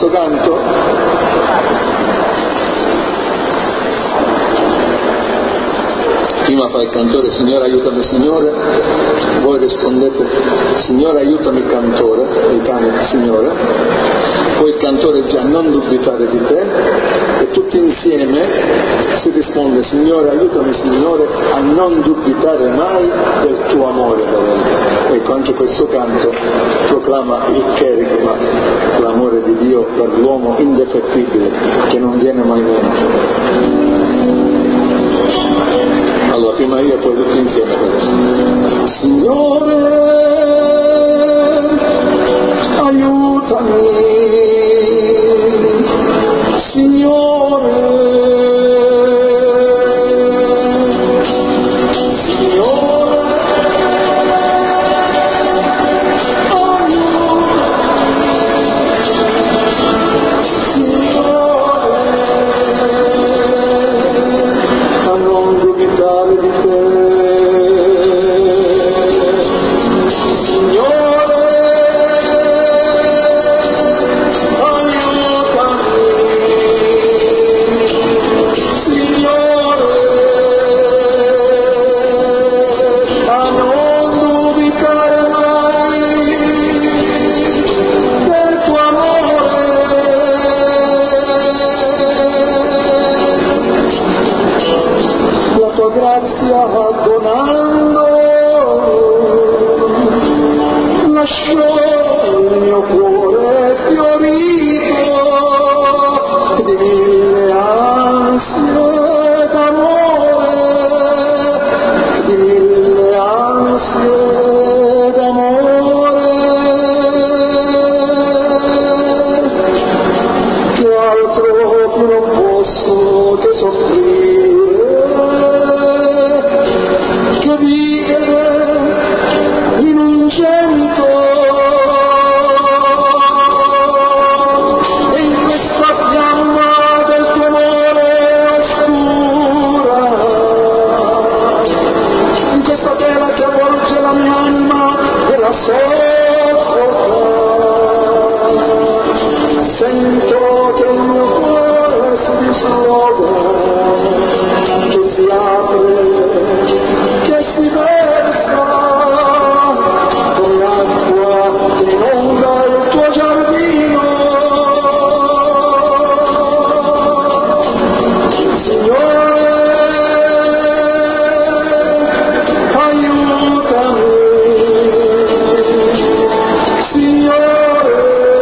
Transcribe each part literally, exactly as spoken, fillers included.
questo canto? Prima fa il cantore Signore aiutami Signore, voi rispondete Signore aiutami cantore, il canto Signore, poi il cantore dice non dubitare di te e tutti insieme si risponde Signore aiutami Signore a non dubitare mai del tuo amore. Ecco, anche questo canto proclama il cherigma, l'amore di Dio per l'uomo indefettibile che non viene mai meno. Allora, prima io e poi tutti insieme adesso. Signore, aiutami, Signore, grazia donando lasciò il mio cuore fiorito di mille ansie d'amore, di mille ansie d'amore, che altro più non posso che soffrire, in un gemito e in questa fiamma del tuo amore oscura, in questa tela che avvolge la mia anima e la soffoca, sento che il mio cuore si disloga, che si apre, che si versa con l'acqua che inonda il tuo giardino. Signore, aiutami, Signore,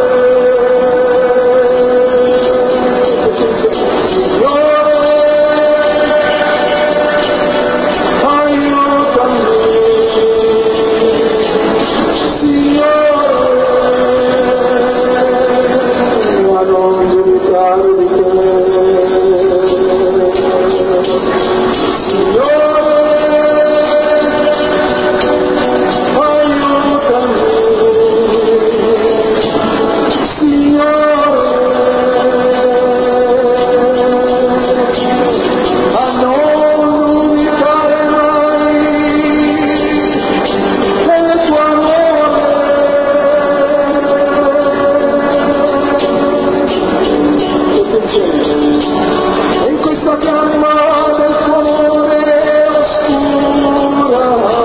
in questa fiamma del tuo amore oscura,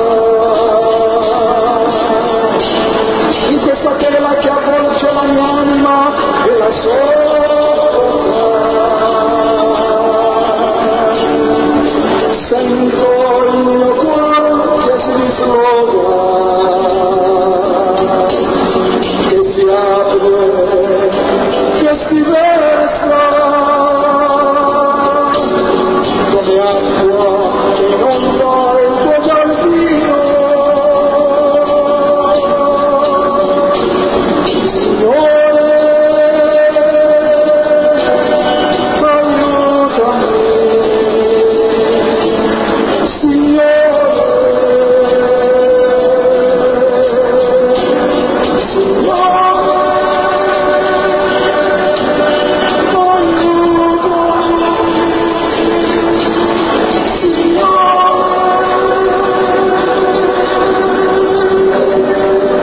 in questa tela che avvolge la mia anima e la sopra, sento